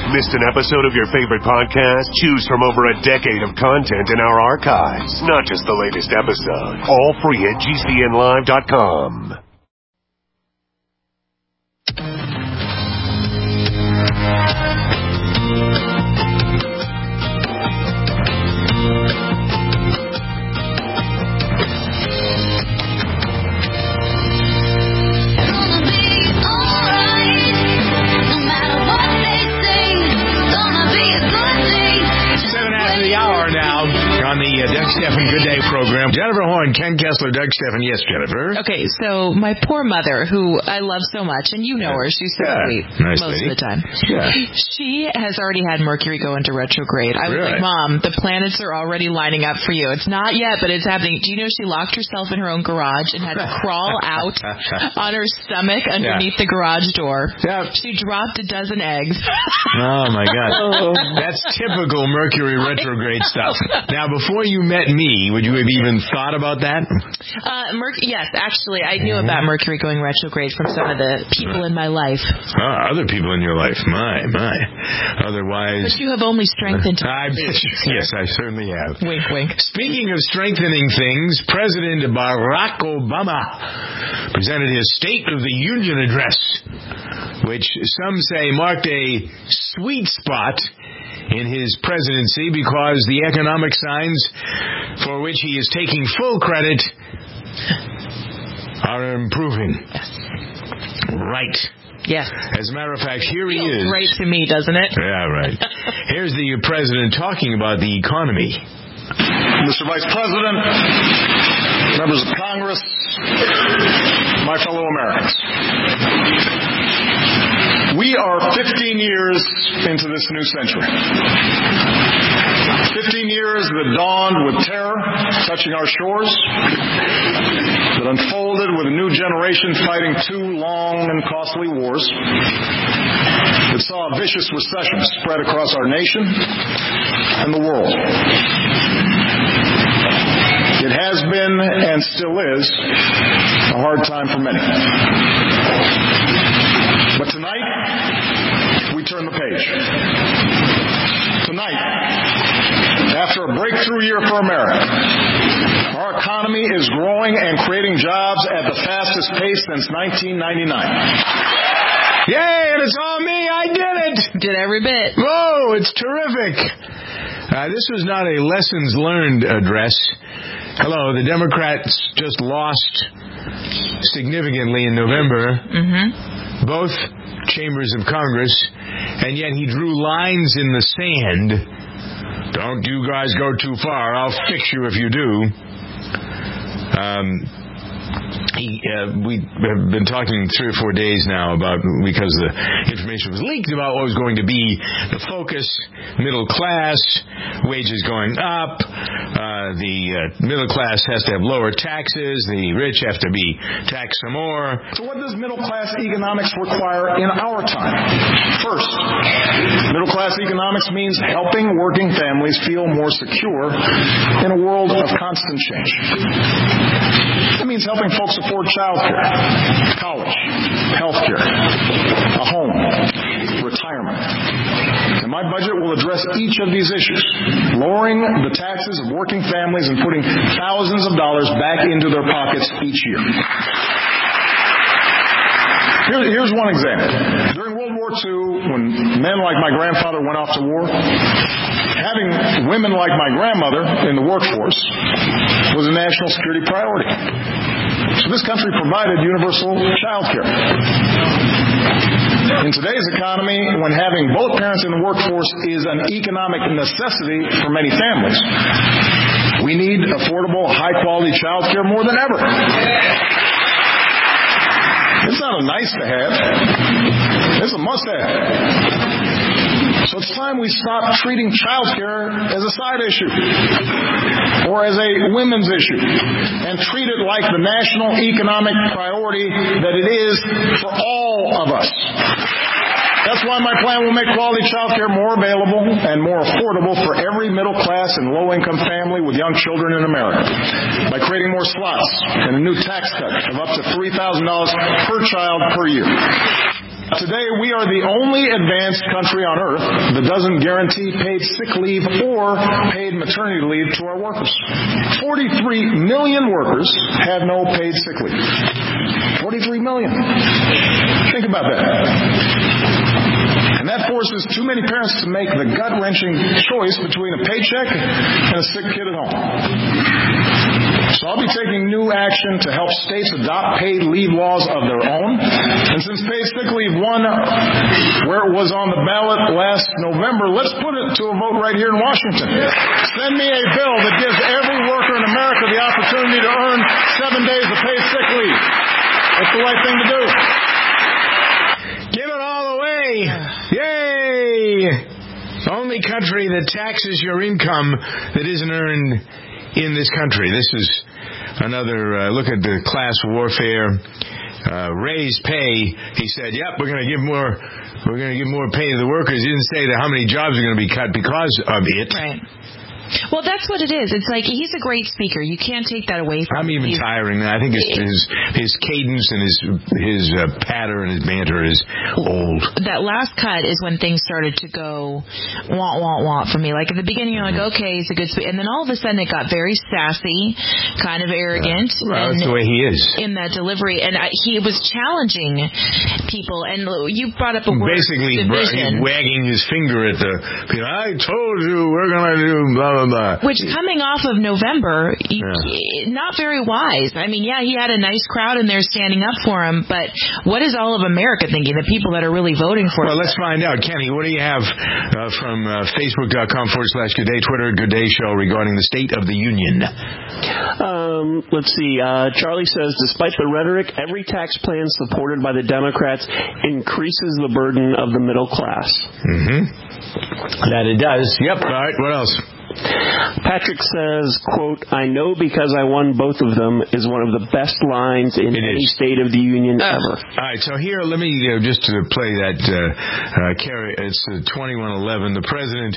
Missed an episode of your favorite podcast? Choose from over a decade of content in our archives. Not just the latest episode. All free at GCNlive.com. On the Doug Stephan Good Day program. Jennifer Horn, Ken Kessler, Doug Stephan. Yes, Jennifer. Okay, so my poor mother, who I love so much, and you know her, she's so sweet nice most lady. of the time. Yeah. She has already had Mercury go into retrograde. I was like, Mom, the planets are already lining up for you. It's not yet, but it's happening. Do you know she locked herself in her own garage and had to crawl out on her stomach underneath the garage door? Yeah. She dropped a dozen eggs. Oh, my God. That's typical Mercury retrograde stuff. Now, before you met me, would you have even thought about that? Yes, actually, I knew about Mercury going retrograde from some of the people in my life. Other people in your life. My. Otherwise... But you have only strengthened... Yes, I certainly have. Wink, wink. Speaking of strengthening things, President Barack Obama presented his State of the Union address, which some say marked a sweet spot in his presidency because the economic signs for which he is taking full credit are improving. Yes. Right. Yes. As a matter of fact, here he Feels is. great to me, doesn't it? Yeah, right. Here's the president talking about the economy. Mr. Vice President, members of Congress, my fellow Americans. We are 15 years into this new century. 15 years that dawned with terror touching our shores, that unfolded with a new generation fighting two long and costly wars, that saw a vicious recession spread across our nation and the world. It has been and still is a hard time for many. But tonight, we turn the page. Tonight, after a breakthrough year for America, our economy is growing and creating jobs at the fastest pace since 1999. Yay, and it's all me. I did it. Did every bit. Whoa, it's terrific. This was not a lessons learned address. Hello, the Democrats just lost significantly in November. Both chambers of Congress, and yet he drew lines in the sand. Don't you guys go too far. I'll fix you if you do. We have been talking 3 or 4 days now about, because the information was leaked about what was going to be the focus, middle class, wages going up, the middle class has to have lower taxes, the rich have to be taxed some more. So what does middle class economics require in our time? First, middle class economics means helping working families feel more secure in a world of constant change. That means helping folks afford childcare, college, healthcare, a home, retirement. And my budget will address each of these issues, lowering the taxes of working families and putting thousands of dollars back into their pockets each year. Here's one example. During World War II, when men like my grandfather went off to war, having women like my grandmother in the workforce was a national security priority. So this country provided universal child care. In today's economy, when having both parents in the workforce is an economic necessity for many families, we need affordable, high-quality child care more than ever. It's not a nice to have. It's a must-have. So it's time we stop treating child care as a side issue or as a women's issue and treat it like the national economic priority that it is for all of us. That's why my plan will make quality child care more available and more affordable for every middle-class and low-income family with young children in America by creating more slots and a new tax cut of up to $3,000 per child per year. Today, we are the only advanced country on earth that doesn't guarantee paid sick leave or paid maternity leave to our workers. 43 million workers have no paid sick leave. 43 million. Think about that. And that forces too many parents to make the gut-wrenching choice between a paycheck and a sick kid at home. So I'll be taking new action to help states adopt paid leave laws of their own. And since paid sick leave won where it was on the ballot last November, let's put it to a vote right here in Washington. Send me a bill that gives every worker in America the opportunity to earn 7 days of paid sick leave. That's the right thing to do. Give it all away. Yay! Only country that taxes your income that isn't earned in this country. This is another look at the class warfare. Raise pay. He said, "Yep, we're going to give more pay to the workers." He didn't say that how many jobs are going to be cut because of it. Right. Well, that's what it is. It's like he's a great speaker. You can't take that away from him. I'm even tiring. I think his cadence and his patter and his banter is old. That last cut is when things started to go wah for me. Like at the beginning, you're like, okay, he's a good speaker, and then all of a sudden it got very sassy, kind of arrogant. Well, that's the way he is in that delivery, and he was challenging people. And you brought up a word, basically division, wagging his finger at the people. I told you we're going to do blah. Which, coming off of November, not very wise. I mean, yeah, he had a nice crowd in there standing up for him, but what is all of America thinking, the people that are really voting for him? Well, let's find out. Kenny, what do you have from Facebook.com/Good Day, Twitter, Good Day Show regarding the State of the Union? Let's see. Charlie says, despite the rhetoric, every tax plan supported by the Democrats increases the burden of the middle class. Mm-hmm. That it does. Yep. All right, what else? Patrick says, quote, "I know because I won both of them" is one of the best lines in any State of the Union ever. All right, so here, let me just to play that, it's 2111. The president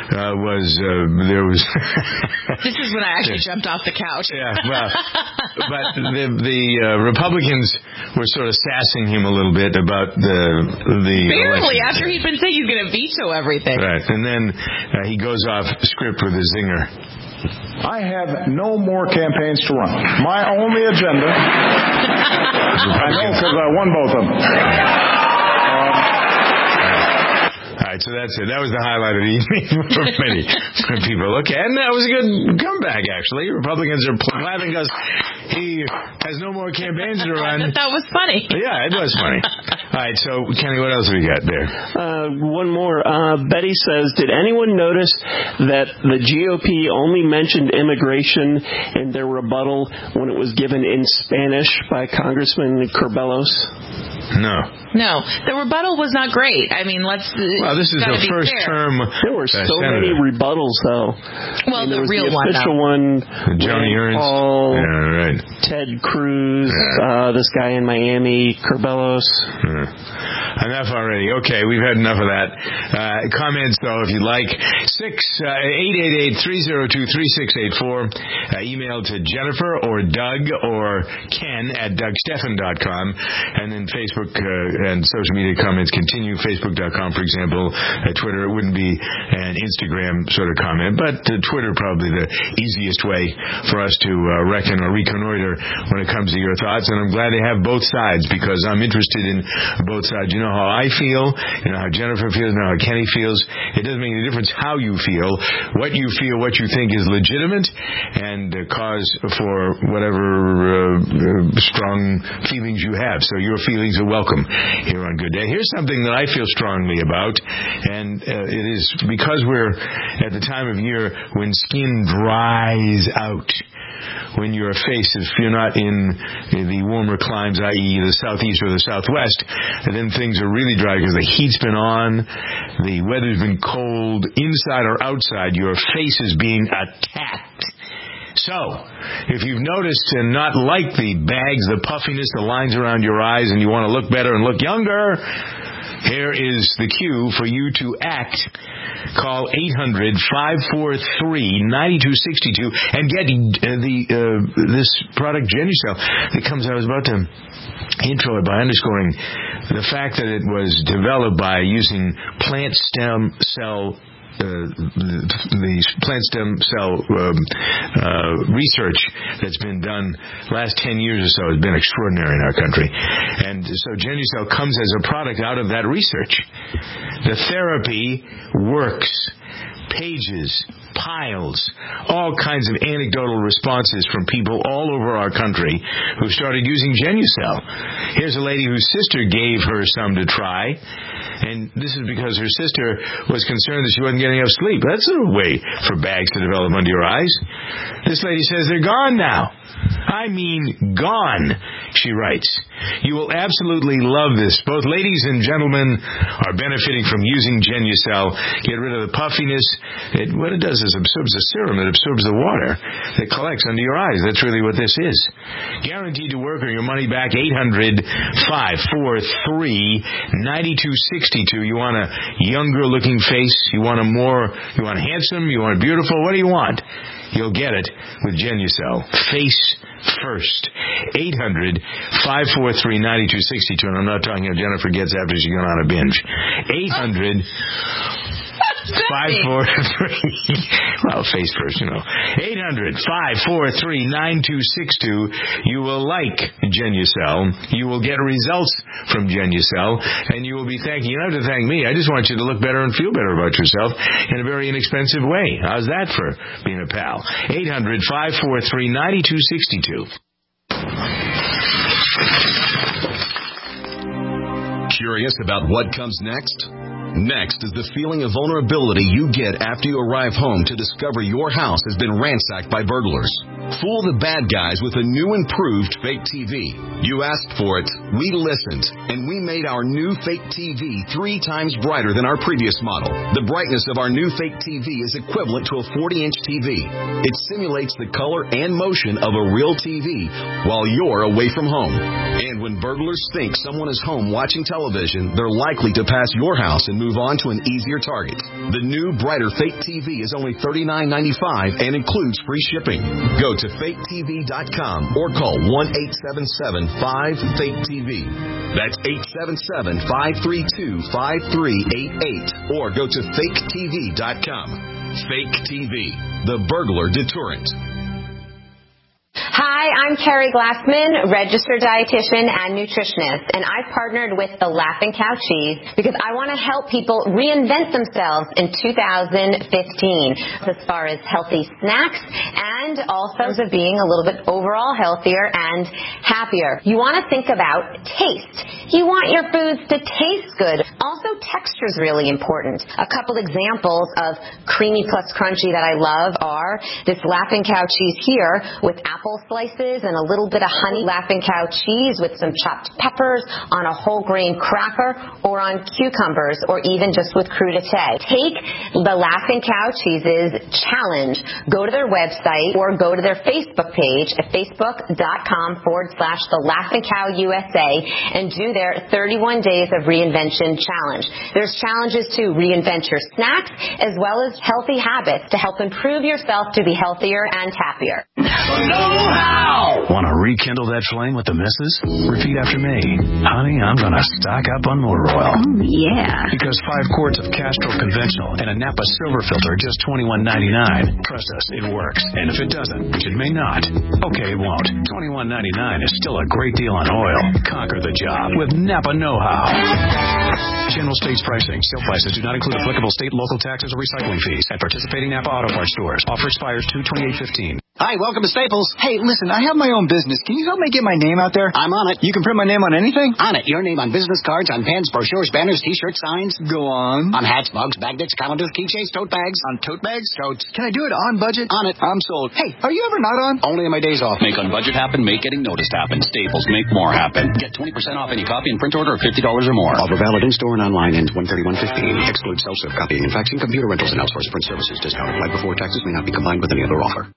there was... This is when I actually jumped off the couch. Yeah, well, but the Republicans were sort of sassing him a little bit about the barely, election. after he'd been saying he's going to veto everything. Right, and then he goes off script with a zinger. I have no more campaigns to run. My only agenda, I know because I won both of them. All right, so that's it. That was the highlight of the evening for many people. Okay, and that was a good comeback, actually. Republicans are laughing because he has no more campaigns to run. That was funny. Yeah, it was funny. All right, so, Kenny, what else have we got there? One more. Betty says, did anyone notice that the GOP only mentioned immigration in their rebuttal when it was given in Spanish by Congressman Curbelos? No, the rebuttal was not great. I mean, well, this is the first term. There were so many rebuttals, though. Well, the real one, official one, Joni Ernst, Paul, right. Ted Cruz, this guy in Miami, Curbelos. Enough already. Okay, we've had enough of that. Comments, though, if you'd like. 888-302-3684. Email to Jennifer or Doug or Ken at DougSteffen.com. And then Facebook and social media comments continue. Facebook.com, for example. Twitter, it wouldn't be an Instagram sort of comment, but Twitter probably the easiest way for us to reckon or reconnoiter when it comes to your thoughts. And I'm glad to have both sides because I'm interested in both sides. You know how I feel, you know how Jennifer feels, you know how Kenny feels. It doesn't make any difference how you feel. What you feel, what you think is legitimate and cause for whatever strong feelings you have. So your feelings are welcome here on Good Day. Here's something that I feel strongly about, and it is because we're at the time of year when skin dries out. When your face, if you're not in the warmer climes, i.e. the southeast or the southwest, then things are really dry because the heat's been on, the weather's been cold, inside or outside, your face is being attacked. So, if you've noticed and not liked the bags, the puffiness, the lines around your eyes, and you want to look better and look younger, Here is the cue for you to act. Call 800-543-9262 and get this product, Genucel, that comes. I was about to intro it by underscoring the fact that it was developed by using plant stem cell research that's been done last 10 years or so has been extraordinary in our country. And so Genucel comes as a product out of that research. The therapy works. Pages, piles, all kinds of anecdotal responses from people all over our country who started using Genucel. Here's a lady whose sister gave her some to try, and this is because her sister was concerned that she wasn't getting enough sleep. That's a way for bags to develop under your eyes. This lady says they're gone now. I mean, gone, she writes. You will absolutely love this. Both ladies and gentlemen are benefiting from using Genucel. Get rid of the puffiness. What it does is absorbs the serum. It absorbs the water that collects under your eyes. That's really what this is. Guaranteed to work or your money back. 800-543-9262. You want a younger looking face? You want a handsome? You want beautiful? What do you want? You'll get it with Genucel. Face first. 800-543-9262. And I'm not talking if Jennifer gets after she's gone on a binge. 800-543. Well, face first, 800-543-9262. You will like Genucel. You will get results from Genucel, and you will be thanking. You don't have to thank me. I just want you to look better and feel better about yourself in a very inexpensive way. How's that for being a pal? 800-543-9262. Curious about what comes next? Next is the feeling of vulnerability you get after you arrive home to discover your house has been ransacked by burglars. Fool the bad guys with a new improved fake TV. You asked for it, we listened, and we made our new fake TV 3 times brighter than our previous model. The brightness of our new fake TV is equivalent to a 40-inch TV. It simulates the color and motion of a real TV while you're away from home. And when burglars think someone is home watching television, they're likely to pass your house and move on to an easier target. The new, brighter Fake TV is only $39.95 and includes free shipping. Go to faketv.com or call 1-877-5-FAKE-TV. That's 877-532-5388 or go to faketv.com. Fake TV, the burglar deterrent. Hi, I'm Carrie Glassman, registered dietitian and nutritionist, and I've partnered with the Laughing Cow Cheese because I want to help people reinvent themselves in 2015 as far as healthy snacks and also of being a little bit overall healthier and happier. You want to think about taste. You want your foods to taste good. Also, texture is really important. A couple examples of creamy plus crunchy that I love are this Laughing Cow cheese here with apple slices and a little bit of honey, Laughing Cow cheese with some chopped peppers on a whole grain cracker or on cucumbers or even just with crudité. Take the Laughing Cow Cheeses challenge. Go to their website or go to their Facebook page at facebook.com/the Laughing Cow USA and do their 31 days of reinvention challenge. There's challenges to reinvent your snacks as well as healthy habits to help improve yourself to be healthier and happier. Want to rekindle that flame with the missus? Repeat after me. Honey, I'm going to stock up on motor oil. Oh, yeah. Because 5 quarts of Castrol Conventional and a Napa Silver Filter are just $21.99. Trust us, it works. And if it doesn't, which it may not, okay, it won't. $21.99 is still a great deal on oil. Conquer the job with Napa Know-How. General States pricing. Sale prices do not include applicable state, local taxes, or recycling fees at participating Napa Auto Parts stores. Offer expires 2/28/15. Hi, welcome to Staples. Hey, listen, I have my own business. Can you help me get my name out there? I'm on it. You can print my name on anything? On it. Your name on business cards, on pens, brochures, banners, T-shirts, signs. Go on. On hats, mugs, magnets, calendars, keychains, tote bags. On tote bags? Totes. Can I do it on budget? On it. I'm sold. Hey, are you ever not on? Only on my days off. Make on budget happen. Make getting noticed happen. Staples. Make more happen. Get 20% off any copy and print order of $50 or more. Offer valid in-store and online. Ends 1/31/15. Excludes self-serve copying and faxing, computer rentals, and outsourced print services. Discount applied before taxes. May not be combined with any other offer.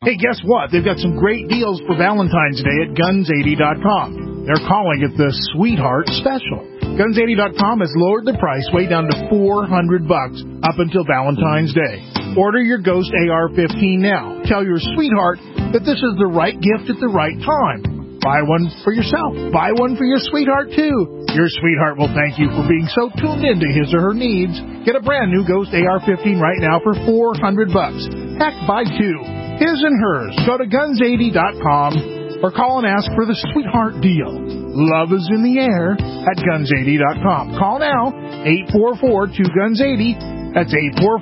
Hey, guess what? They've got some great deals for Valentine's Day at Guns80.com. They're calling it the Sweetheart Special. Guns80.com has lowered the price way down to $400 up until Valentine's Day. Order your Ghost AR-15 now. Tell your sweetheart that this is the right gift at the right time. Buy one for yourself. Buy one for your sweetheart, too. Your sweetheart will thank you for being so tuned into his or her needs. Get a brand new Ghost AR-15 right now for $400. Heck, buy two. His and hers. Go to Guns80.com or call and ask for the Sweetheart Deal. Love is in the air at Guns80.com. Call now, 844-2GUNS80. That's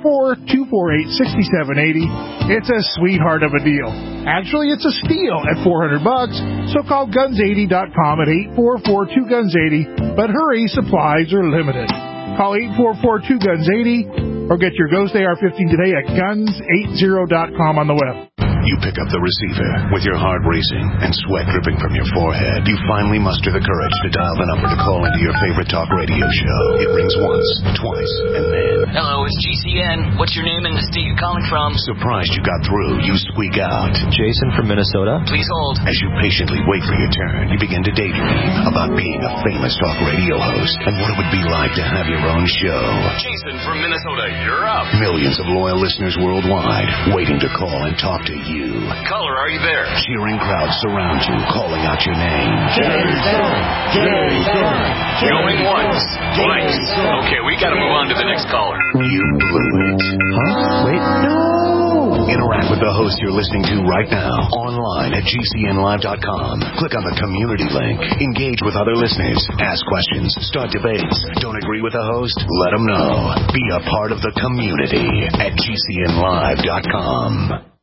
844-248-6780. It's a sweetheart of a deal. Actually, it's a steal at $400. So call Guns80.com at 844-2GUNS80. But hurry, supplies are limited. Call 844-2GUNS80 or get your Ghost AR-15 today at Guns80.com on the web. You pick up the receiver with your heart racing and sweat dripping from your forehead. You finally muster the courage to dial the number to call into your favorite talk radio show. It rings once, twice, and then... Hello, it's GCN. What's your name and the state you're calling from? Surprised you got through, you squeak out. Jason from Minnesota. Please hold. As you patiently wait for your turn, you begin to daydream about being a famous talk radio host and what it would be like to have your own show. Jason from Minnesota, you're up. Millions of loyal listeners worldwide waiting to call and talk to you. Caller, are you there? Cheering crowds surround you, calling out your name. Jason! Jason! Going once, twice. Okay, we gotta move on to the next caller. You blew it. Huh? Wait, no! Interact with the host you're listening to right now, online at GCNlive.com. Click on the community link. Engage with other listeners. Ask questions. Start debates. Don't agree with the host? Let them know. Be a part of the community at GCNlive.com.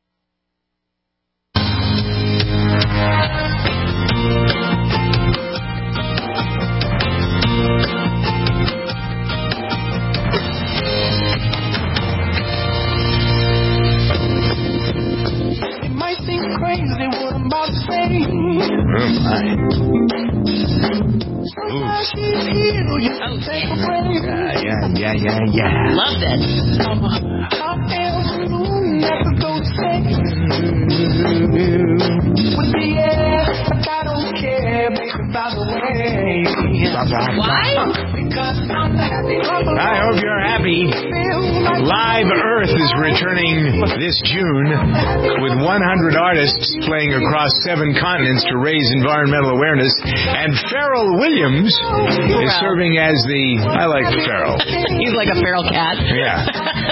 It might seem crazy what I'm about to say. Yeah. Love that. Why? I hope you're happy. Live Earth is returning this June with 100 artists playing across 7 continents to raise environmental awareness. And Pharrell Williams is serving as I like Pharrell. He's like a feral cat. Yeah.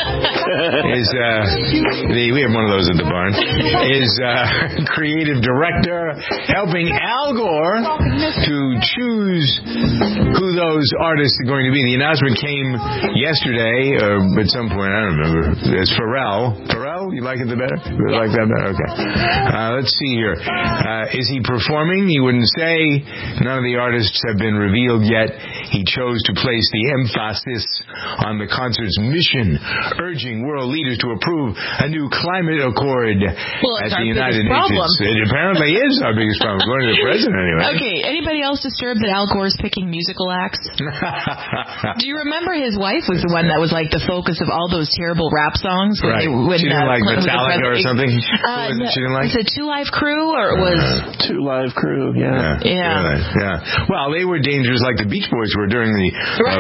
We have one of those at the barn. Is creative director, helping Al Gore to choose who those artists are going to be. The announcement came yesterday, at some point, I don't remember. It's Pharrell. Pharrell, you like it the better? You like that better? Okay. Let's see here. Is he performing? He wouldn't say. None of the artists have been revealed yet. He chose to place the emphasis on the concert's mission, urging world leaders to approve a new climate accord at the United Nations. It apparently is our biggest problem, according to the president anyway. Okay, anybody else disturbed that Al Gore's picking musical acts? Do you remember his wife was the one that was like the focus of all those terrible rap songs? Right. She didn't like Metallica or something? She didn't like? Was it 2 Live Crew or it was... 2 Live Crew, yeah. Well, they were dangerous like the Beach Boys were during the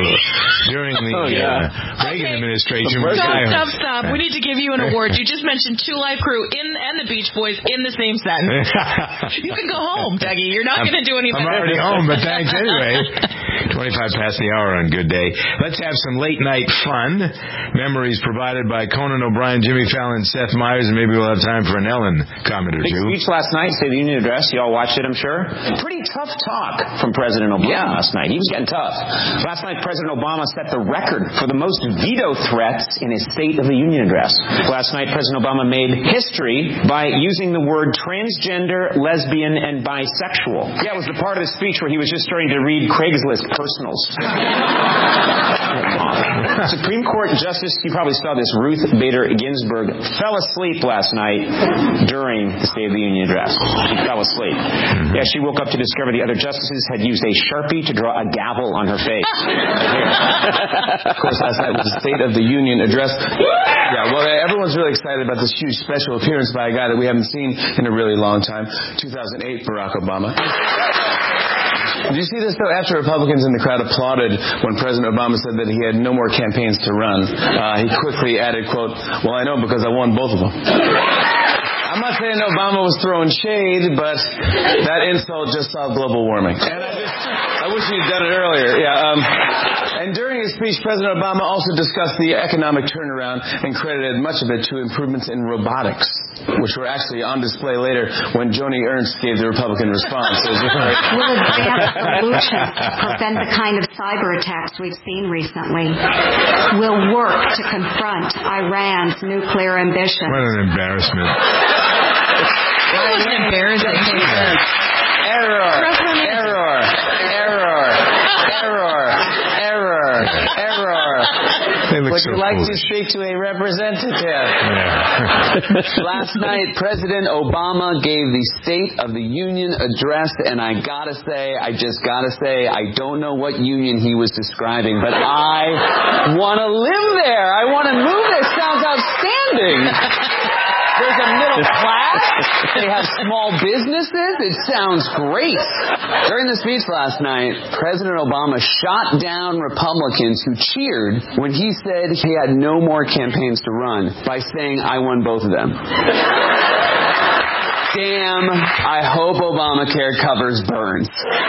Reagan administration. Stop. We need to give you an award. You just mentioned 2 Live Crew and the Beach Boys in the same sentence. You can go home, Dougie. You're not going to do anything. I'm already home, but thanks anyway. 25 past the hour on Good Day. Let's have some late night fun. Memories provided by Conan O'Brien, Jimmy Fallon, Seth Meyers, and maybe we'll have time for an Ellen comment or two. Big speech last night, State of the Union address. You all watched it, I'm sure. Pretty tough talk from President Obama last night. He was getting tough. Last night, President Obama set the record for the most veto threats in his State of the Union address. Last night, President Obama made history by using the word transgender, lesbian, and bisexual. Yeah, it was the part of the speech where he was just starting to read Craigslist personals. Supreme Court Justice, you probably saw this, Ruth Bader Ginsburg, fell asleep last night during the State of the Union address. She fell asleep. Yeah, she woke up to discover the other justices had used a Sharpie to draw a gavel on her face. Of course, last night was the State of the Union address. Yeah, well, everyone's really excited about this huge special appearance by a guy that we haven't seen in a really long time, 2008 Barack Obama. Did you see this, though? After Republicans in the crowd applauded when President Obama said that he had no more campaigns to run, he quickly added, quote, well, I know because I won both of them. I'm not saying Obama was throwing shade, but that insult just solved global warming. And I wish he'd done it earlier. Yeah. And during his speech, President Obama also discussed the economic turnaround and credited much of it to improvements in robotics, which were actually on display later when Joni Ernst gave the Republican response. Will advance solutions to prevent the kind of cyber attacks we've seen recently. Will work to confront Iran's nuclear ambitions. What an embarrassment. That was embarrassing. Error. Would you like to speak to a representative? Yeah. Last night, President Obama gave the State of the Union address, and I just gotta say, I don't know what union he was describing, but I want to live there. I want to move there. Sounds outstanding. There's a middle class. They have small businesses. It sounds great. During the speech last night, President Obama shot down Republicans who cheered when he said he had no more campaigns to run by saying, I won both of them. Damn, I hope Obamacare covers burns.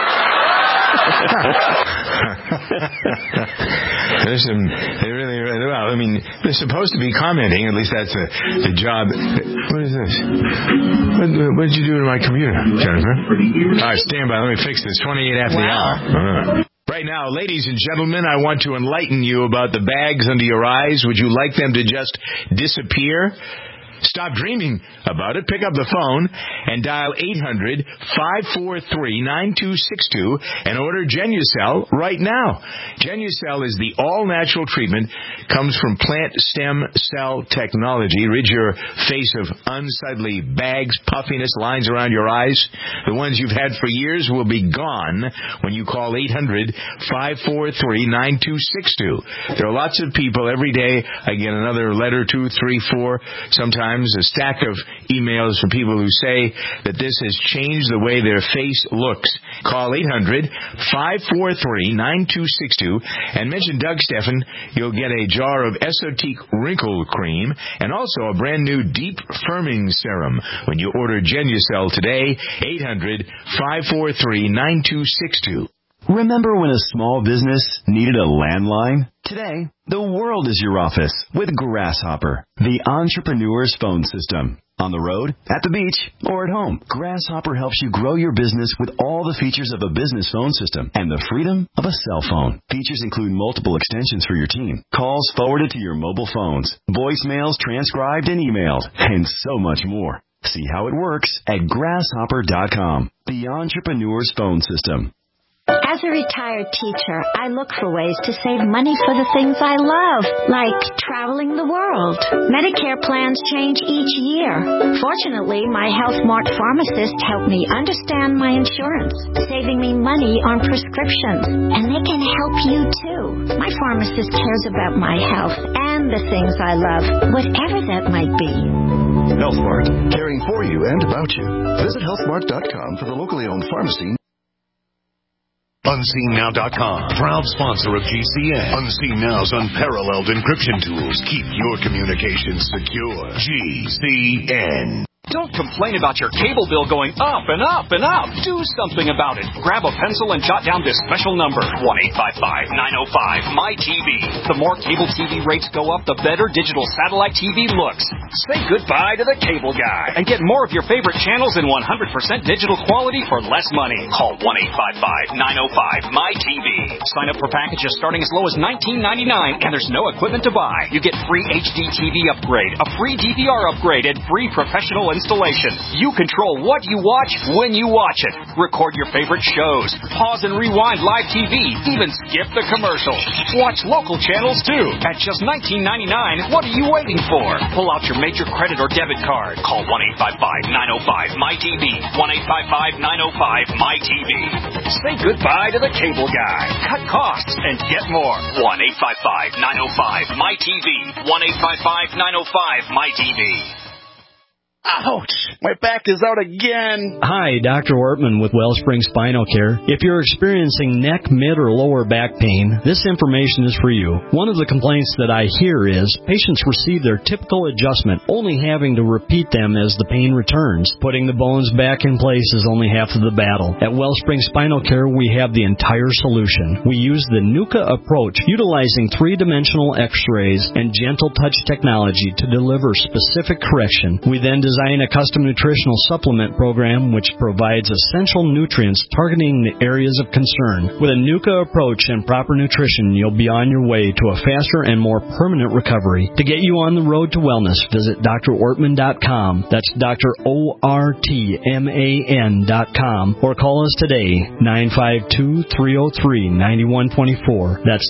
They're supposed to be commenting. At least that's the job. What is this? What did you do to my computer, Jennifer? All right, stand by. Let me fix this. 28 after the hour. Right now, ladies and gentlemen, I want to enlighten you about the bags under your eyes. Would you like them to just disappear? Stop dreaming about it. Pick up the phone and dial 800-543-9262 and order Genucel right now. Genucel is the all-natural treatment, comes from plant stem cell technology. Rid your face of unsightly bags, puffiness, lines around your eyes. The ones you've had for years will be gone when you call 800-543-9262. There are lots of people every day. I get another letter, 2, 3, 4, sometimes a stack of emails from people who say that this has changed the way their face looks. Call 800-543-9262 and mention Doug Steffen. You'll get a jar of Esotique Wrinkle Cream and also a brand new Deep Firming Serum when you order Genucel today. 800-543-9262. Remember when a small business needed a landline? Today, the world is your office with Grasshopper, the entrepreneur's phone system. On the road, at the beach, or at home, Grasshopper helps you grow your business with all the features of a business phone system and the freedom of a cell phone. Features include multiple extensions for your team, calls forwarded to your mobile phones, voicemails transcribed and emailed, and so much more. See how it works at grasshopper.com, the entrepreneur's phone system. As a retired teacher, I look for ways to save money for the things I love, like traveling the world. Medicare plans change each year. Fortunately, my HealthMart pharmacist helped me understand my insurance, saving me money on prescriptions. And they can help you, too. My pharmacist cares about my health and the things I love, whatever that might be. HealthMart, caring for you and about you. Visit healthmart.com for the locally owned pharmacy. UnseenNow.com, proud sponsor of GCN. Unseen Now's unparalleled encryption tools keep your communications secure. GCN. Don't complain about your cable bill going up and up and up. Do something about it. Grab a pencil and jot down this special number, 1-855-905-MY-TV. The more cable TV rates go up, the better digital satellite TV looks. Say goodbye to the cable guy and get more of your favorite channels in 100% digital quality for less money. Call 1-855-905-MY-TV. Sign up for packages starting as low as $19.99, and there's no equipment to buy. You get free HD TV upgrade, a free DVR upgrade, and free professional installation. You control what you watch when you watch it. Record your favorite shows. Pause and rewind live TV. Even skip the commercials. Watch local channels too. At just $19.99, what are you waiting for? Pull out your major credit or debit card. Call 1-855-905-MyTV. 1-855-905-MyTV. Say goodbye to the cable guy. Cut costs and get more. 1-855-905-MyTV. 1-855-905-MyTV. Ouch! My back is out again. Hi, Dr. Ortman with Wellspring Spinal Care. If you're experiencing neck, mid, or lower back pain, this information is for you. One of the complaints that I hear is patients receive their typical adjustment, only having to repeat them as the pain returns. Putting the bones back in place is only half of the battle. At Wellspring Spinal Care, we have the entire solution. We use the NUCA approach, utilizing three-dimensional x-rays and gentle touch technology to deliver specific correction. We then design a custom nutritional supplement program which provides essential nutrients targeting the areas of concern. With a NUCA approach and proper nutrition, you'll be on your way to a faster and more permanent recovery. To get you on the road to wellness, visit drortman.com. That's drortman.com, or call us today, 952-303-9124. That's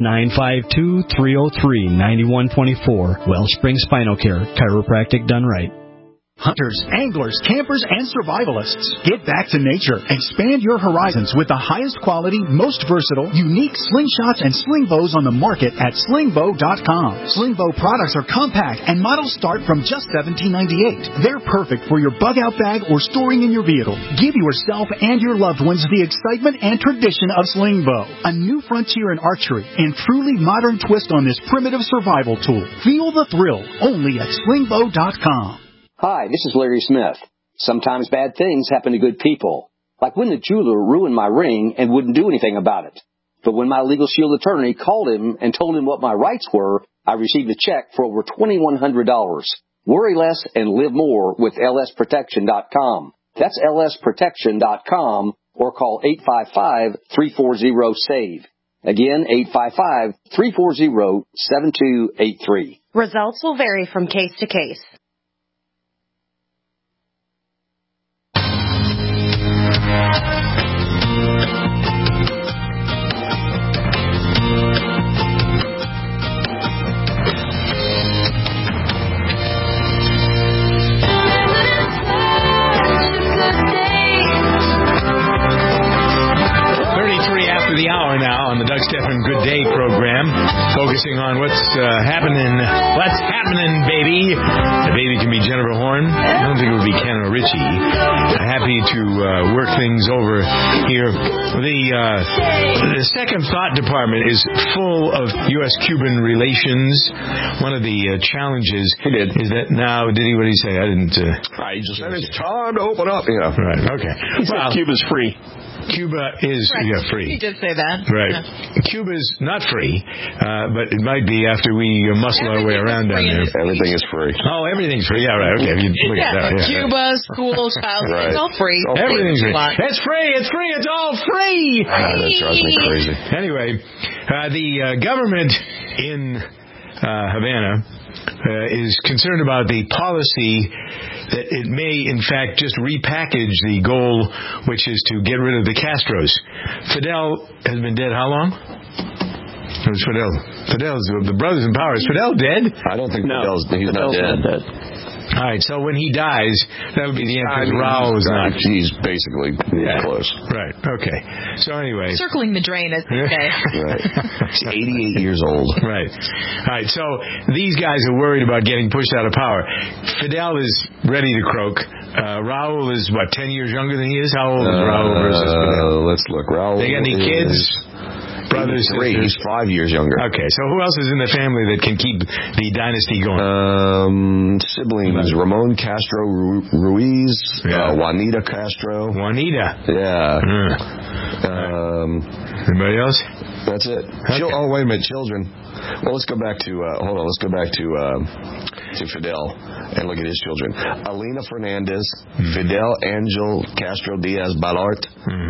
952-303-9124. Wellspring Spinal Care, chiropractic done right. Hunters, anglers, campers, and survivalists. Get back to nature. Expand your horizons with the highest quality, most versatile, unique slingshots and sling bows on the market at slingbow.com. Slingbow products are compact and models start from just $17.98. They're perfect for your bug-out bag or storing in your vehicle. Give yourself and your loved ones the excitement and tradition of Slingbow, a new frontier in archery and truly modern twist on this primitive survival tool. Feel the thrill only at slingbow.com. Hi, this is Larry Smith. Sometimes bad things happen to good people. Like when the jeweler ruined my ring and wouldn't do anything about it. But when my Legal Shield attorney called him and told him what my rights were, I received a check for over $2,100. Worry less and live more with lsprotection.com. That's lsprotection.com, or call 855-340-SAVE. Again, 855-340-7283. Results will vary from case to case. The hour now on the Doug Stephan Good Day program, focusing on what's happening. What's happening, baby? The baby can be Jennifer Horn. I don't think it would be Ken or Richie. Happy to work things over here. The Second Thought Department is full of U.S.-Cuban relations. One of the challenges is that now, did he? What did he say? I didn't. I just said it's time to open up. Yeah. Right. Okay. He said Cuba's free. Cuba is free. He did say that. Right. Yeah. Cuba's not free, but it might be after we muscle our way around down there. Everything is free. Oh, everything's free. Yeah, right. Okay. Look at that. Yeah. Cuba, school, child, it's all free. Everything's free. It's free. It's free. It's all free. That drives me crazy. Anyway, the government in Havana is concerned about the policy that it may, in fact, just repackage the goal, which is to get rid of the Castros. Fidel has been dead how long? Who's Fidel? Fidel's the brothers in power. Is Fidel dead? I don't think he's not dead. All right, so when he dies, that would be the answer. Raul is not. He's basically close. Right, okay. So anyway. Circling the drain, as they say. Right. He's 88 years old. Right. All right, so these guys are worried about getting pushed out of power. Fidel is ready to croak. Raul is, 10 years younger than he is? How old is Raul versus Fidel? Let's look. Raul. They got any kids? Brothers, three. He's 5 years younger. Okay, so who else is in the family that can keep the dynasty going? Siblings: Ramon Castro Ruiz, Juanita Castro. Juanita. Yeah. Anybody else? That's it. Okay. Oh, wait a minute, children. Well, let's go back to. Hold on. Let's go back to Fidel and look at his children. Alina Fernandez, Fidel Angel Castro Diaz Balart.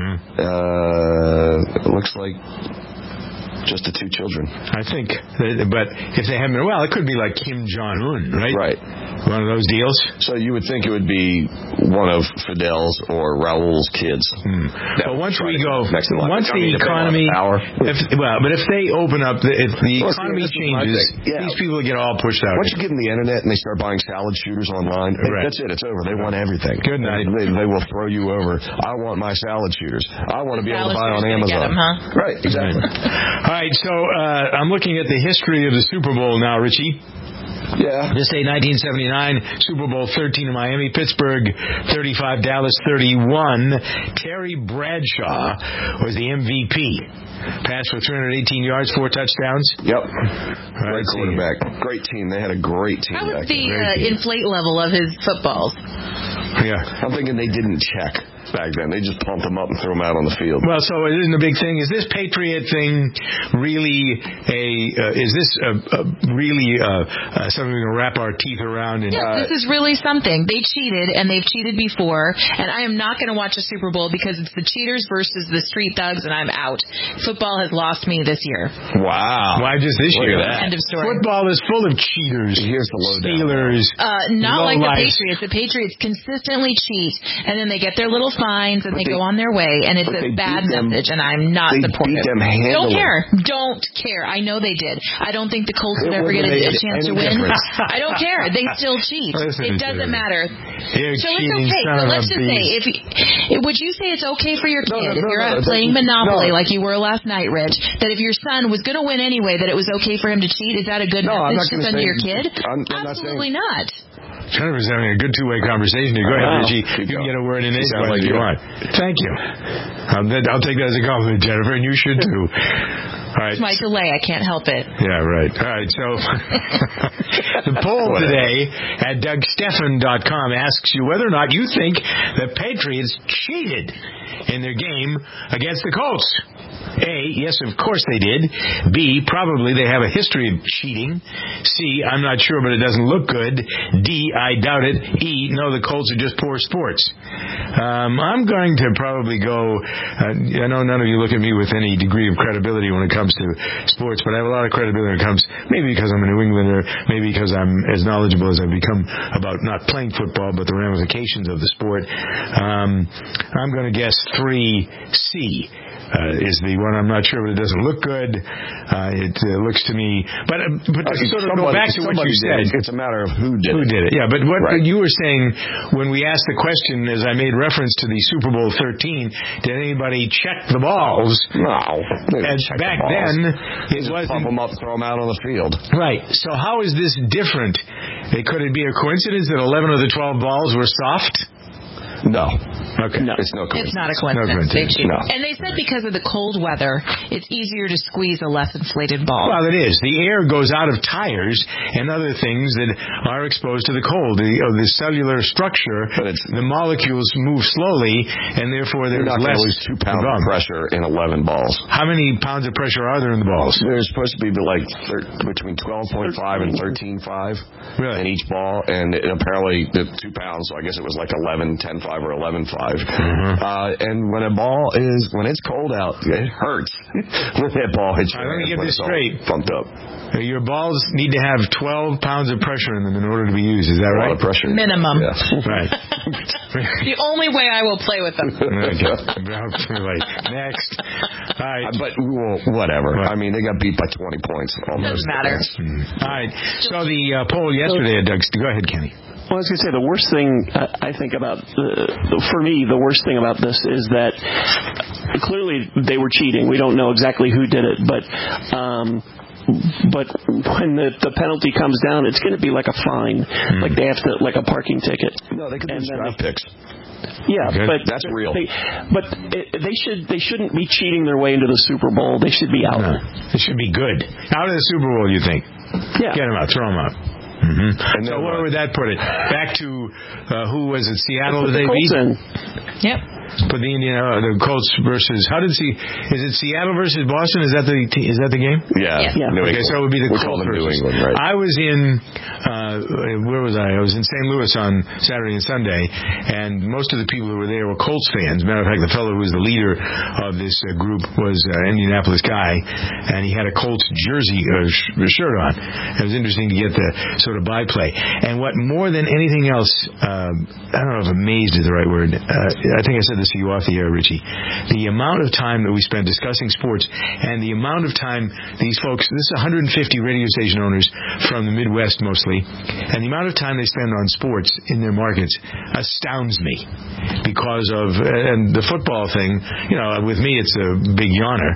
It looks like just the two children. I think, but if they haven't, it could be like Kim Jong-un, right? Right. One of those deals? So you would think it would be one of Fidel's or Raul's kids. But once we go, next in line. once the economy, but if they open up, if the economy changes, these people get all pushed out. Once you give them the internet and they start buying salad shooters online, that's it. It's over. They want everything. Good night. They will throw you over. I want my salad shooters. I want to be able to buy on Amazon. Right, exactly. All right, so I'm looking at the history of the Super Bowl now, Richie. Yeah. This day, 1979, Super Bowl 13 in Miami, Pittsburgh 35, Dallas 31. Terry Bradshaw was the MVP. Passed for 318 yards, 4 touchdowns. Yep. Great quarterback. Great team. They had a great team. How was the inflate level of his footballs? Yeah. I'm thinking they didn't check back then. They just pumped them up and threw them out on the field. Well, so it isn't a big thing. Is this Patriot thing really something we can wrap our teeth around? Yes, this is really something. They cheated, and they've cheated before, and I am not going to watch a Super Bowl because it's the cheaters versus the street thugs, and I'm out. Football has lost me this year. Wow. Why just this year? End of story. Football is full of cheaters. Here's the lowdown. Steelers. Not like the Patriots. The Patriots consistently cheat, and then they get their little fines, and they go on their way, and it's a bad message, and I'm not supportive. Don't care. I know they did. I don't think the Colts would ever get a chance to win. I don't care. They still cheat. It doesn't matter. So it's okay. So let's just say, would you say it's okay for your kid, if you're out playing Monopoly like you were last night, Rich, that if your son was going to win anyway, that it was okay for him to cheat? Is that a good message to send to your kid? Absolutely not. Jennifer's having a good two-way conversation here. Go ahead, Richie. You can get a word in edgewise if you want. Thank you. I'll take that as a compliment, Jennifer, and you should too. All right. It's my delay. I can't help it. Yeah, right. All right. So the poll today at DougStephan.com asks you whether or not you think the Patriots cheated in their game against the Colts. A, yes, of course they did. B, probably they have a history of cheating. C, I'm not sure, but it doesn't look good. D, I doubt it. E, no, the Colts are just poor sports. I'm going to probably go, I know none of you look at me with any degree of credibility when it comes to sports, but I have a lot of credibility when it comes, maybe because I'm a New Englander, maybe because I'm as knowledgeable as I've become about not playing football, but the ramifications of the sport. I'm going to guess 3C. Is the one I'm not sure, but it doesn't look good. It looks to me, but to sort of go back to what you said, it's a matter of who did it. Yeah, but what you were saying when we asked the question, as I made reference to the Super Bowl 13, did anybody check the balls? No. And back then, it wasn't. Pump them up, throw them out on the field. Right. So how is this different? Could it be a coincidence that 11 of the 12 balls were soft? No. Okay. No. It's no coincidence. It's not a coincidence. No. And they said because of the cold weather, it's easier to squeeze a less inflated ball. Well, it is. The air goes out of tires and other things that are exposed to the cold. The cellular structure, the molecules move slowly, and therefore there's less. You're not going to lose 2 pounds of pressure in 11 balls. How many pounds of pressure are there in the balls? There's supposed to be like between 12.5 and 13.5 in each ball, and apparently the 2 pounds, so I guess it was like 11, 10.5 or 11.5. And when it's cold out, it hurts when that ball hits you. Let me get this straight. Pumped up. Your balls need to have 12 pounds of pressure in them in order to be used. Is that right? A lot of pressure. Minimum. Yes. Right. The only way I will play with them. Next. All right. But whatever. Right. I mean, they got beat by 20 points. Almost. Doesn't matter. All right. So the poll yesterday at Doug's. Go ahead, Kenny. Well, I was going to say, the worst thing I think about, for me, the worst thing about this is that clearly they were cheating. We don't know exactly who did it, but when the penalty comes down, it's going to be like a fine, like they have to, like a parking ticket. No, they could lose draft picks. Yeah, okay. But that's real. They shouldn't be cheating their way into the Super Bowl. They should be out. No, they should be good. Out of the Super Bowl, you think? Yeah. Get them out. Throw them out. Mm-hmm. And so where would that put it? Back to who was it? Seattle that they beat? Yep. put the Colts versus. Is it Seattle versus Boston? Is that the game? Yeah. Okay, so it would be the Colts versus New England, right? I was in where was I? I was in St. Louis on Saturday and Sunday, and most of the people who were there were Colts fans. Matter of fact, the fellow who was the leader of this group was an Indianapolis guy, and he had a Colts jersey shirt on. It was interesting to get the sort of byplay. And what more than anything else, I don't know if amazed is the right word. I think I said this to you off the air, Richie. The amount of time that we spend discussing sports, and the amount of time these folks, this is 150 radio station owners from the Midwest mostly, and the amount of time they spend on sports in their markets astounds me. Because of, and the football thing, with me it's a big yawner,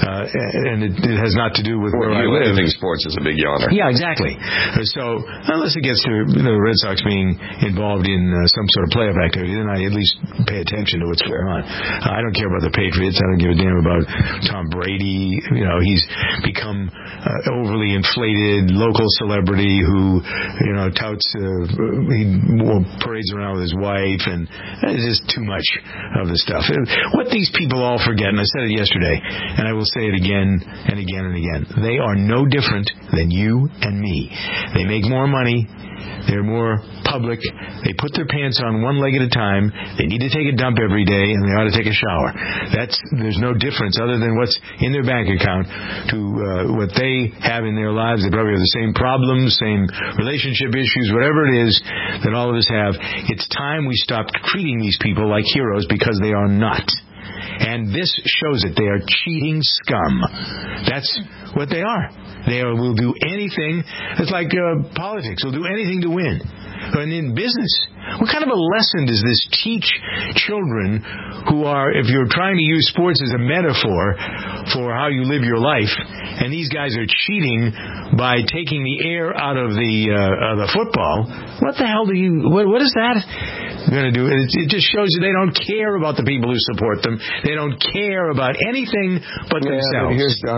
and it has not to do with where I live. I think sports is a big yawner. Yeah, exactly. So unless it gets to the Red Sox being involved in some sort of playoff activity, then I at least pay attention to what's going on. I don't care about the Patriots. I don't give a damn about Tom Brady. He's become overly inflated local celebrity who touts he parades around with his wife, and it's just too much of the stuff. What these people all forget, and I said it yesterday, and I will say it again and again and again, they are no different than you and me. They make more money. They're more public. They put their pants on one leg at a time. They need to take a dump every day, and they ought to take a shower. There's no difference other than what's in their bank account to what they have in their lives. They probably have the same problems, same relationship issues, whatever it is that all of us have. It's time we stopped treating these people like heroes, because they are not. And this shows it. They are cheating scum. That's what they are. They will do anything. It's like politics. They'll do anything to win. And in business, what kind of a lesson does this teach children who are, if you're trying to use sports as a metaphor for how you live your life, and these guys are cheating by taking the air out of the football, what the hell what is that going to do? It just shows you they don't care about the people who support them. They don't care about anything but themselves.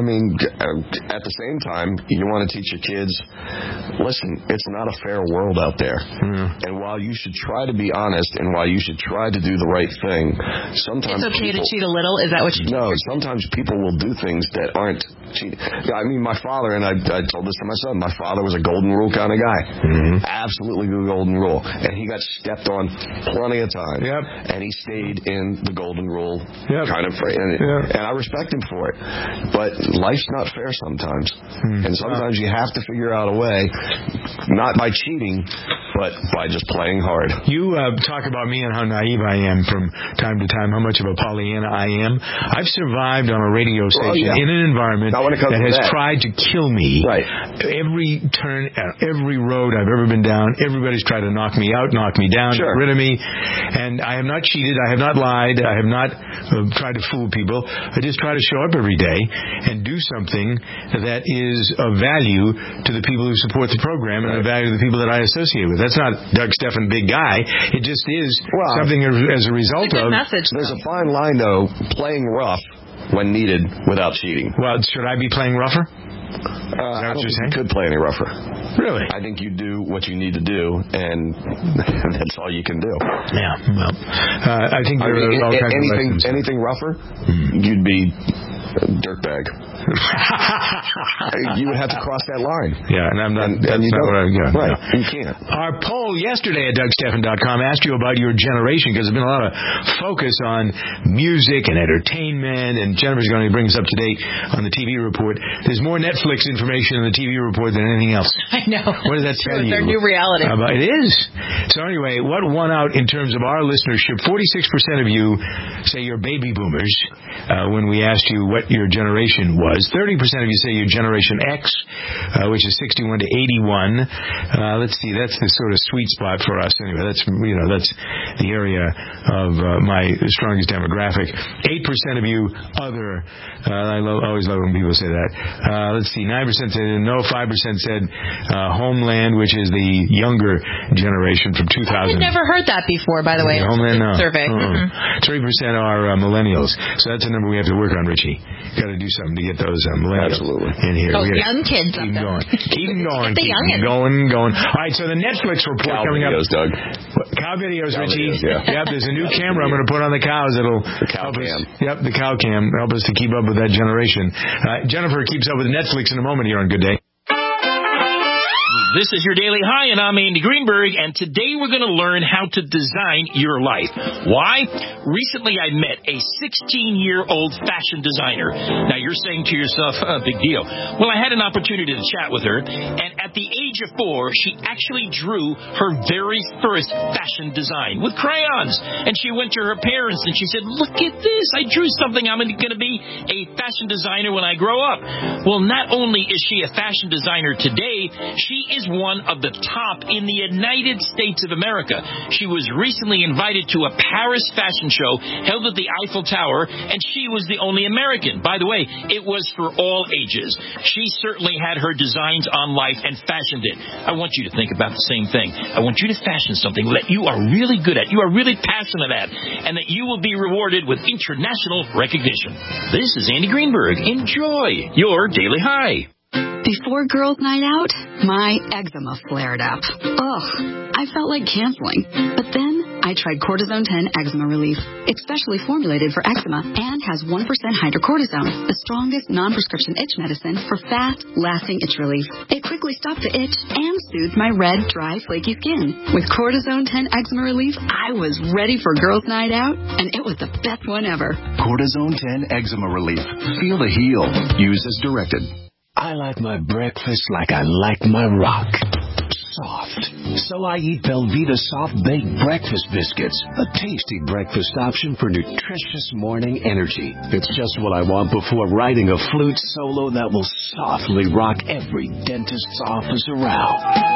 At the same time, you want to teach your kids, listen, it's not a fair world out there. Mm. And while you should try to be honest, and while you should try to do the right thing, sometimes it's okay to cheat a little. Is that what you? No, sometimes people will do things that aren't cheating. My father, and I told this to my son, my father was a golden rule kind of guy. Mm-hmm. Absolutely good golden rule. And he got stepped on plenty of times. Yep. And he stayed in the golden rule kind of frame. And I respect him for it. But life's not fair sometimes. Mm. And sometimes you have to figure out a way, not by cheating, but by just playing hard. You talk about me and how naive I am from time to time, how much of a Pollyanna I am. I've survived on a radio station in an environment that has tried to kill me. Right. Every turn, every road I've ever been down, everybody's tried to knock me out, knock me down, get rid of me. And I have not cheated. I have not lied. I have not tried to fool people. I just try to show up every day and do something that is of value to the people who support the program and of value to the people that I associate with. That's not Doug Stephan, big guy. It just is something as a result of. There's a fine line, though, playing rough when needed without cheating. Well, should I be playing rougher? I don't think you could play any rougher. Really? I think you do what you need to do, and that's all you can do. Yeah, well, I think there are all kinds of lessons. Anything rougher, you'd be a dirtbag. You would have to cross that line. Yeah, and I'm not. That's not what I'm going. Right, you can't. Our poll yesterday at DougStephan.com asked you about your generation, because there's been a lot of focus on music and entertainment, and Jennifer's going to bring us up to date on the TV report. There's more Netflix information in the TV report than anything else. I know. What does that tell you? Their new reality. It is. So anyway, what won out in terms of our listenership? 46% of you say you're baby boomers when we asked you what your generation was. 30% of you say you're Generation X, which is 61 to 81. Let's see, that's the sort of sweet spot for us. Anyway, that's the area of my strongest demographic. 8% of you other. I always love when people say that. Let's see, 9% said no. 5% said Homeland, which is the younger generation from 2000. I've never heard that before, by the way. Homeland, no. Survey. 3% are millennials. So that's a number we have to work on, Richie. got to do something to get those millennials in here. Oh, young kids. Keep going. Keep going. The youngins. Going. All right, so the Netflix report coming videos, up. Doug. Cow videos, Richie. Videos, yeah. Yep, there's a new camera I'm going to put on the cows. It'll help us. Yep, the cow cam. Help us to keep up with that generation. Jennifer keeps up with Netflix in a moment here on Good Day. This is your Daily High, and I'm Andy Greenberg, and today we're going to learn how to design your life. Why? Recently I met a 16-year-old fashion designer. Now you're saying to yourself, big deal. Well, I had an opportunity to chat with her, and at the age of 4, she actually drew her very first fashion design with crayons. And she went to her parents and she said, look at this, I drew something, I'm going to be a fashion designer when I grow up. Well, not only is she a fashion designer today, she is one of the top in the United States of America. She was recently invited to a Paris fashion show held at the Eiffel Tower, and she was the only American. By the way, it was for all ages. She certainly had her designs on life and fashioned it. I want you to think about the same thing. I want you to fashion something that you are really good at, you are really passionate at, and that you will be rewarded with international recognition. This is Andy Greenberg. Enjoy your Daily High. Before girls' night out, my eczema flared up. Ugh, I felt like canceling. But then I tried Cortisone 10 Eczema Relief. It's specially formulated for eczema and has 1% hydrocortisone, the strongest non-prescription itch medicine for fast, lasting itch relief. It quickly stopped the itch and soothed my red, dry, flaky skin. With Cortisone 10 Eczema Relief, I was ready for girls' night out, and it was the best one ever. Cortisone 10 Eczema Relief. Feel the heal. Use as directed. I like my breakfast like I like my rock. Soft. So I eat Belvita Soft Baked Breakfast Biscuits, a tasty breakfast option for nutritious morning energy. It's just what I want before writing a flute solo that will softly rock every dentist's office around.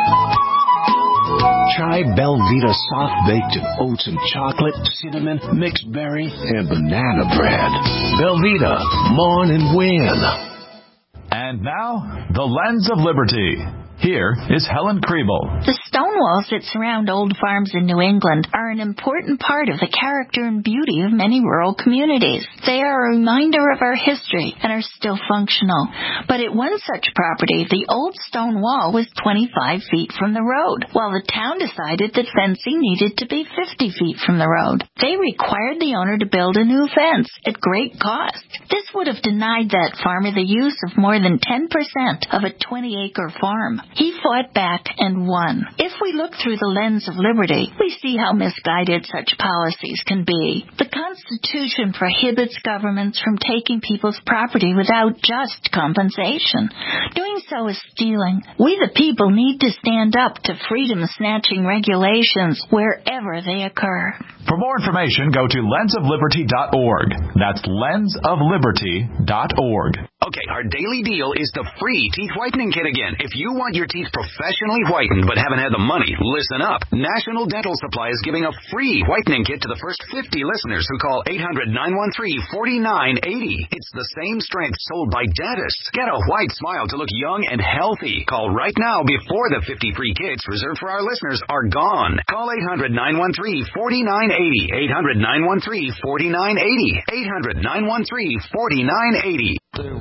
Try Belvita Soft Baked oats and chocolate, cinnamon, mixed berry, and banana bread. Belvita, mourn and win. And now, the Lens of Liberty. Here is Helen Kriebel. The stone walls that surround old farms in New England are an important part of the character and beauty of many rural communities. They are a reminder of our history and are still functional. But at one such property, the old stone wall was 25 feet from the road, while the town decided that fencing needed to be 50 feet from the road. They required the owner to build a new fence at great cost. This would have denied that farmer the use of more than 10% of a 20-acre farm. He fought back and won. If we look through the lens of liberty, we see how misguided such policies can be. The Constitution prohibits governments from taking people's property without just compensation. Doing so is stealing. We the people need to stand up to freedom-snatching regulations wherever they occur. For more information, go to lensofliberty.org. That's lensofliberty.org. Okay, our daily deal is the free teeth whitening kit again. If you want your teeth professionally whitened but haven't had the money, listen up. National Dental Supply is giving a free whitening kit to the first 50 listeners who call 800-913-4980. It's the same strength sold by dentists. Get a white smile to look young and healthy. Call right now before the 50 free kits reserved for our listeners are gone. Call 800-913-4980. 800-913-4980. 800-913-4980.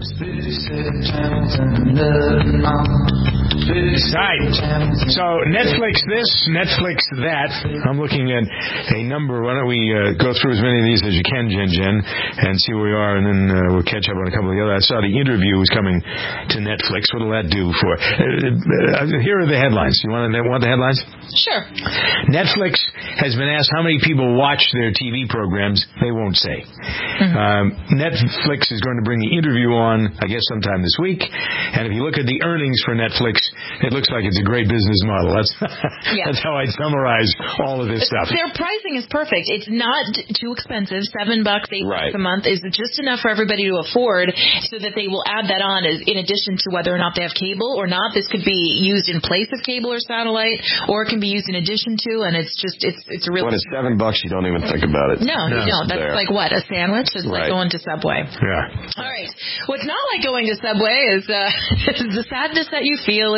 Right. So Netflix this, Netflix that. I'm looking at a number. Why don't we go through as many of these as you can, Jen, and see where we are, and then we'll catch up on a couple of the other. I saw the interview was coming to Netflix. What will that do for? Here are the headlines. You want the headlines? Sure. Netflix has been asked how many people watch their TV programs. They won't say. Mm-hmm. Netflix is going to bring the interview on, I guess, sometime this week. And if you look at the earnings for Netflix, it looks like it's a great business model. That's how I'd summarize all of this stuff. Their pricing is perfect. It's not too expensive. $7, $8 a month is just enough for everybody to afford, so that they will add that on as in addition to whether or not they have cable or not. This could be used in place of cable or satellite, or it can be used in addition to. And it's just it's a real. When it's $7, you don't even think about it. No, you don't. That's like what, a sandwich? It's like going to Subway. Yeah. All right. What's not like going to Subway is the sadness that you feel if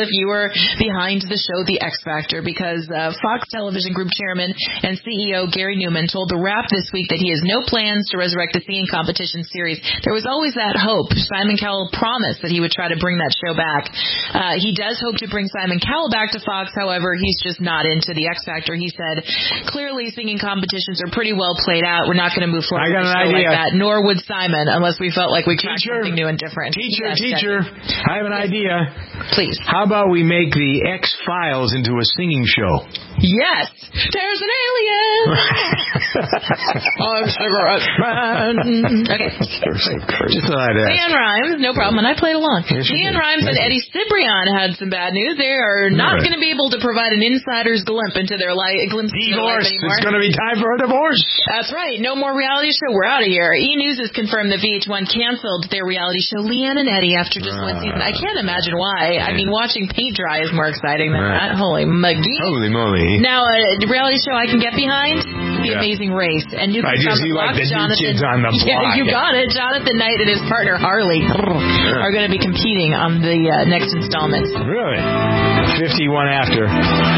if you were behind the show The X Factor, because Fox Television Group Chairman and CEO Gary Newman told The Wrap this week that he has no plans to resurrect the singing competition series. There was always that hope. Simon Cowell promised that he would try to bring that show back. He does hope to bring Simon Cowell back to Fox. However, he's just not into The X Factor. He said, clearly singing competitions are pretty well played out. We're not going to move forward with a show like that, nor would Simon, unless we felt like we tried something new and different. Teacher, I have an idea. Please. How about we make the X-Files into a singing show? Yes. There's an alien. I'm cigarette man. Okay. Just thought I'd ask. Leanne Rimes, no problem, and I played along. Leanne Rimes and Eddie Cibrian had some bad news. They are not going to be able to provide an insider's glimpse into their life anymore. It's going to be time for a divorce. That's right. No more reality show. We're out of here. E! News has confirmed that VH1 canceled their reality show Leanne and Eddie after just one season. I can't imagine why. I mean, watching paint dry is more exciting than that. Holy McGee. Holy moly. Now, a reality show I can get behind, The Amazing Race. And you can see like the new kids on the block. Yeah, you got it. Jonathan Knight and his partner Harley are going to be competing on the next installments. Really? 51 after.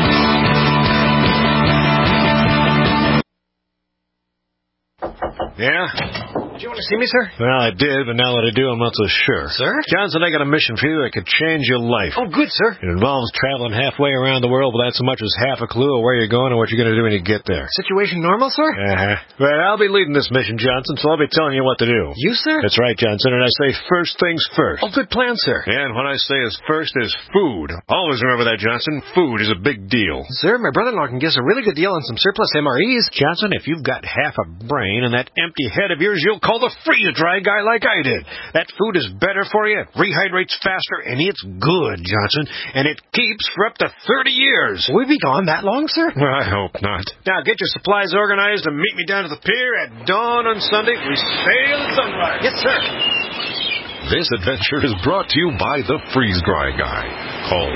Yeah? Did you want to see me, sir? Well, I did, but now that I do, I'm not so sure. Sir? Johnson, I got a mission for you that could change your life. Oh, good, sir. It involves traveling halfway around the world without so much as half a clue of where you're going and what you're going to do when you get there. Situation normal, sir? Well, I'll be leading this mission, Johnson, so I'll be telling you what to do. You, sir? That's right, Johnson, and I say first things first. Oh, good plan, sir. Yeah, and what I say is first is food. Always remember that, Johnson. Food is a big deal. Sir, my brother-in-law can give us a really good deal on some surplus MREs. Johnson, if you've got half a brain and that empty head of yours, you'll call the freeze-dry guy like I did. That food is better for you, rehydrates faster, and it's good, Johnson. And it keeps for up to 30 years. Will we be gone that long, sir? Well, I hope not. Now, get your supplies organized and meet me down to the pier at dawn on Sunday. We sail at sunrise. Yes, sir. This adventure is brought to you by the Freeze-Dry Guy. Call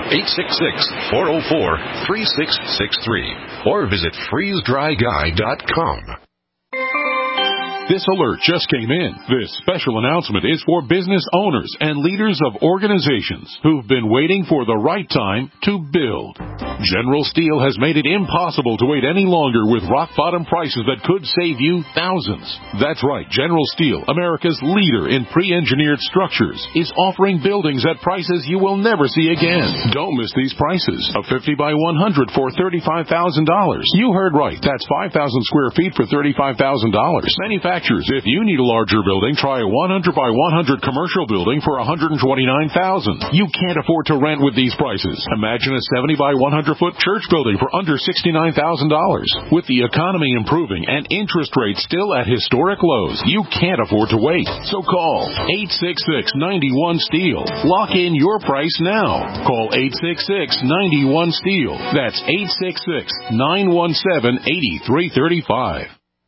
866-404-3663 or visit freezedryguy.com. This alert just came in. This special announcement is for business owners and leaders of organizations who've been waiting for the right time to build. General Steel has made it impossible to wait any longer with rock-bottom prices that could save you thousands. That's right. General Steel, America's leader in pre-engineered structures, is offering buildings at prices you will never see again. Don't miss these prices. A 50 by 100 for $35,000. You heard right. That's 5,000 square feet for $35,000. Manufacturers, if you need a larger building, try a 100 by 100 commercial building for $129,000. You can't afford to rent with these prices. Imagine a 70 by 100 foot church building for under $69,000. With the economy improving and interest rates still at historic lows, you can't afford to wait. So call 866-91-STEEL. Lock in your price now. Call 866-91-STEEL. That's 866-917-8335.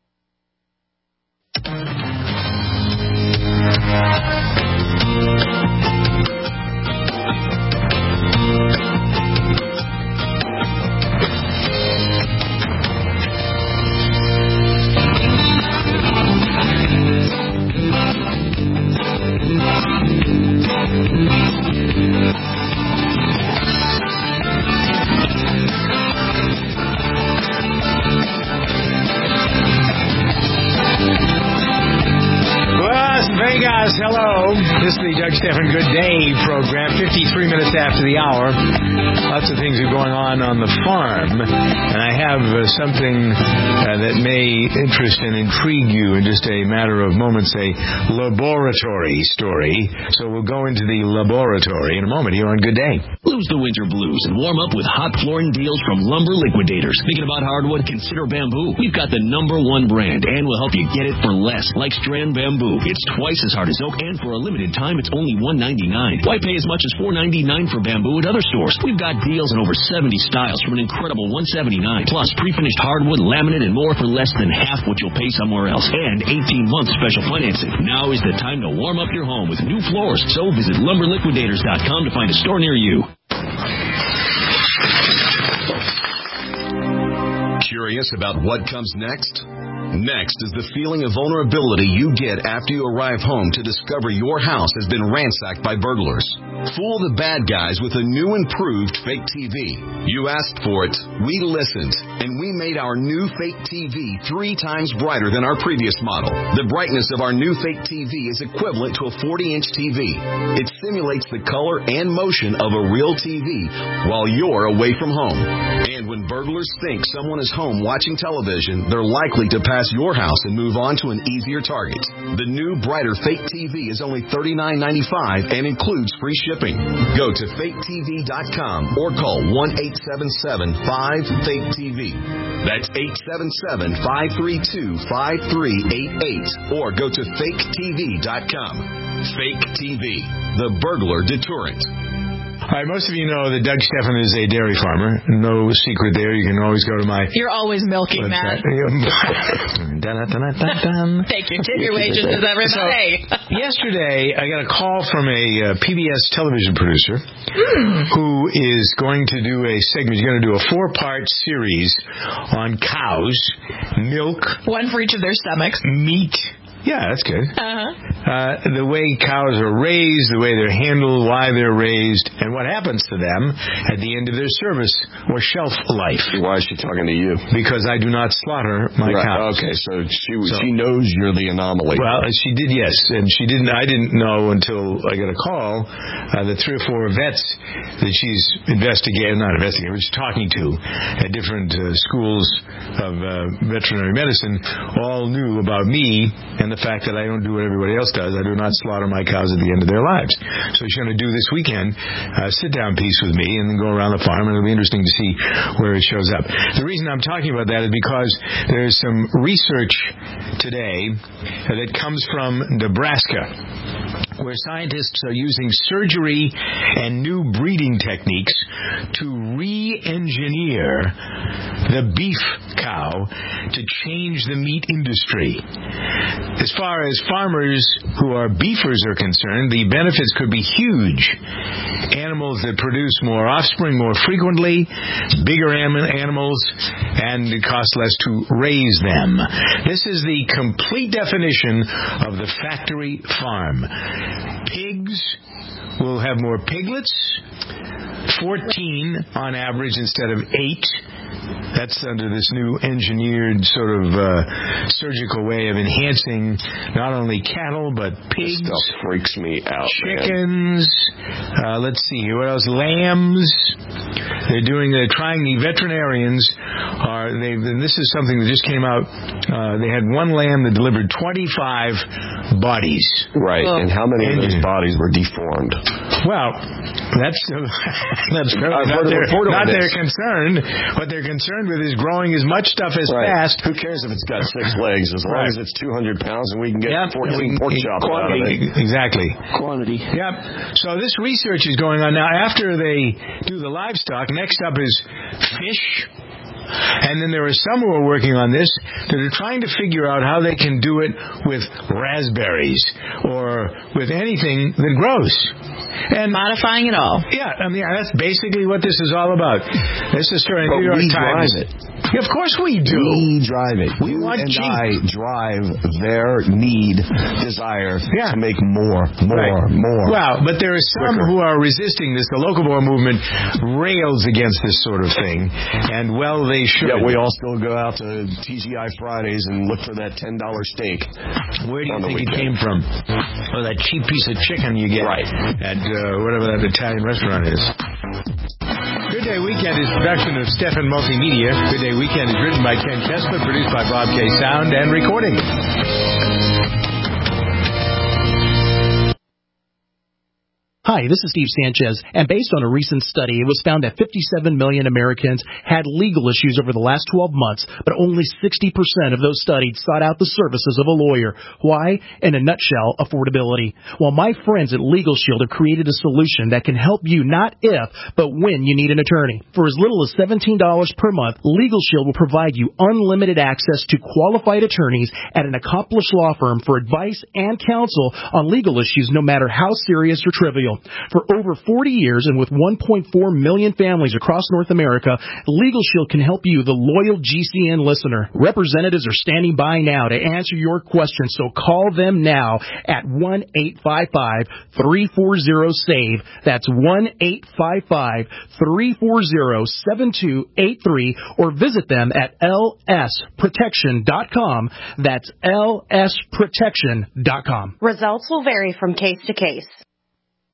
Vegas, hello. This is the Doug Stephan Good Day program, 53 minutes after the hour. Lots of things are going on the farm, and I have something that may interest and intrigue you in just a matter of moments, a laboratory story. So we'll go into the laboratory in a moment here on Good Day. Lose the winter blues and warm up with hot flooring deals from Lumber Liquidators. Thinking about hardwood? Consider bamboo. We've got the #1 brand, and we'll help you get it for less, like Strand Bamboo. It's twice as hard as oak, and for a limited time, it's only $199. Why pay as much as $499 for bamboo at other stores? We've got deals on over 70 styles from an incredible $179. Plus, pre-finished hardwood, laminate, and more for less than half what you'll pay somewhere else. And 18-month special financing. Now is the time to warm up your home with new floors. So visit LumberLiquidators.com to find a store near you. Curious about what comes next? Next is the feeling of vulnerability you get after you arrive home to discover your house has been ransacked by burglars. Fool the bad guys with a new improved fake TV. You asked for it, we listened, and we made our new fake TV 3 times brighter than our previous model. The brightness of our new fake TV is equivalent to a 40-inch TV. It simulates the color and motion of a real TV while you're away from home. And when burglars think someone is home watching television, they're likely to pass your house and move on to an easier target. The new brighter fake TV is only $39.95 and includes free shipping. Go to faketv.com or call 1-877-5-FAKE-TV. That's 877-532-5388 or go to faketv.com. Fake TV, the burglar deterrent. All right, most of you know that Doug Stephan is a dairy farmer. No secret there. You can always go to my... You're always milking, Matt. Take your tenure wages as everybody. So, yesterday, I got a call from a PBS television producer who is going to do a segment. He's going to do a 4-part series on cows, milk. One for each of their stomachs. Meat. Yeah, that's good. The way cows are raised, the way they're handled, why they're raised, and what happens to them at the end of their service or shelf life. Why is she talking to you? Because I do not slaughter my cows. Okay, so she knows you're the anomaly. Well, she did, yes, and she didn't. I didn't know until I got a call that 3 or 4 vets that she's she's talking to at different schools of veterinary medicine all knew about me and the fact that I don't do what everybody else does. I do not slaughter my cows at the end of their lives. So she's going to do this weekend sit-down piece with me and then go around the farm, and it'll be interesting to see where it shows up. The reason I'm talking about that is because there's some research today that comes from Nebraska, where scientists are using surgery and new breeding techniques to re-engineer the beef cow to change the meat industry. As far as farmers who are beefers are concerned, the benefits could be huge. Animals that produce more offspring more frequently, bigger animals, and it costs less to raise them. This is the complete definition of the factory farm. Pigs will have more piglets, 14 on average instead of 8. That's under this new engineered sort of surgical way of enhancing not only cattle but pigs. This stuff freaks me out. Chickens. Let's see here. What else? Lambs. They're trying. The veterinarians and this is something that just came out. They had one lamb that delivered 25 bodies. Right. And how many of those bodies were deformed? Well, that's not their concern. What they're concerned with is growing as much stuff as fast. Who cares if it's got 6 legs as long as it's 200 pounds and we can get 14 pork chops out of it. Exactly. Quantity. Yep. So this research is going on now. After they do the livestock, next up is fish. And then there are some who are working on this that are trying to figure out how they can do it with raspberries or with anything that grows. And modifying it all. Yeah, I mean, that's basically what this is all about. This is story in New York Times. Drive it. Yeah, of course we do. We drive it. We want and cheap. I drive their desire to make more. Well, but there are some who are resisting this. The Locavore movement rails against this sort of thing, and they should. Yeah, we all still go out to TGI Fridays and look for that $10 steak. Where do you think it came from? Oh, that cheap piece of chicken you get at whatever that Italian restaurant is. Good Day Weekend is production of Stephan Multimedia. Good Day Weekend is written by Ken Chesler, produced by Bob K. Sound, and recording. Hi, this is Steve Sanchez, and based on a recent study, it was found that 57 million Americans had legal issues over the last 12 months, but only 60% of those studied sought out the services of a lawyer. Why? In a nutshell, affordability. Well, my friends at Legal Shield have created a solution that can help you not if, but when you need an attorney. For as little as $17 per month, Legal Shield will provide you unlimited access to qualified attorneys at an accomplished law firm for advice and counsel on legal issues, no matter how serious or trivial. Shield. For over 40 years and with 1.4 million families across North America, Legal Shield can help you, the loyal GCN listener. Representatives are standing by now to answer your questions, so call them now at 1-855-340-SAVE. That's 1-855-340-7283, or visit them at lsprotection.com. That's lsprotection.com. Results will vary from case to case.